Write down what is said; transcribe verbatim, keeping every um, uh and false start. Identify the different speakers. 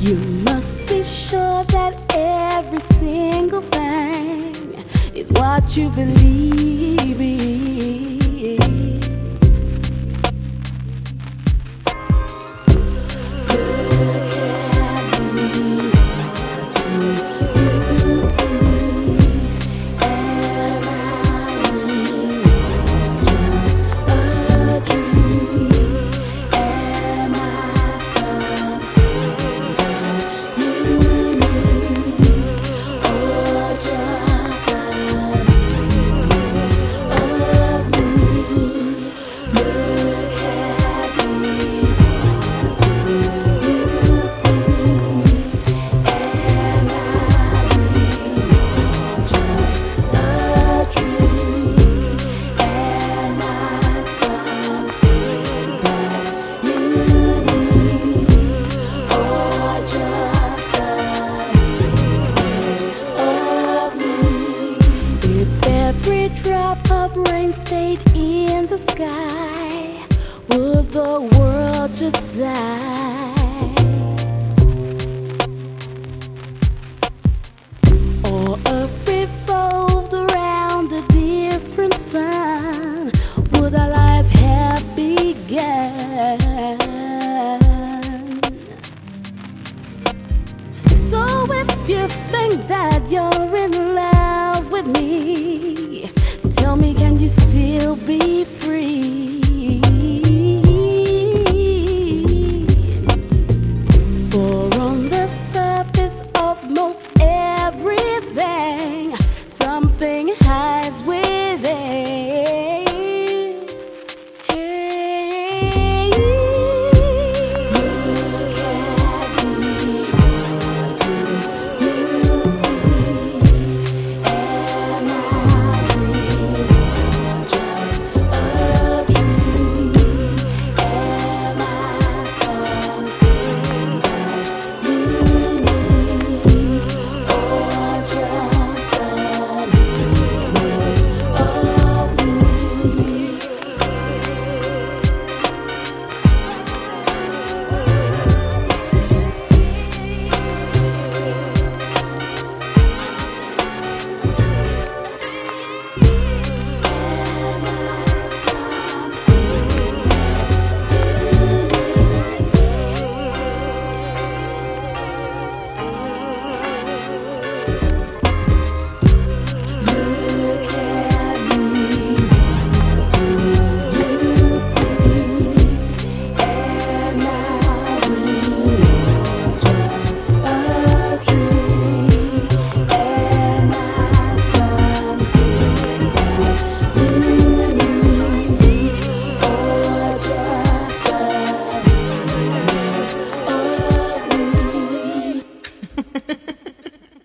Speaker 1: You must be sure that every single thing is what you believe in. Look at me, what do you see? Am I real or just a dream? Am I something that you need, or just an image of me? Look at me, what do you see? Am I real or just a dream? Am I something that you need, or just an image of me? If every drop of rain stayed in the sky, would the world just die? Or if revolved around a different sun, would our lives have begun? So if you think that you're in love with me, tell me, can you still be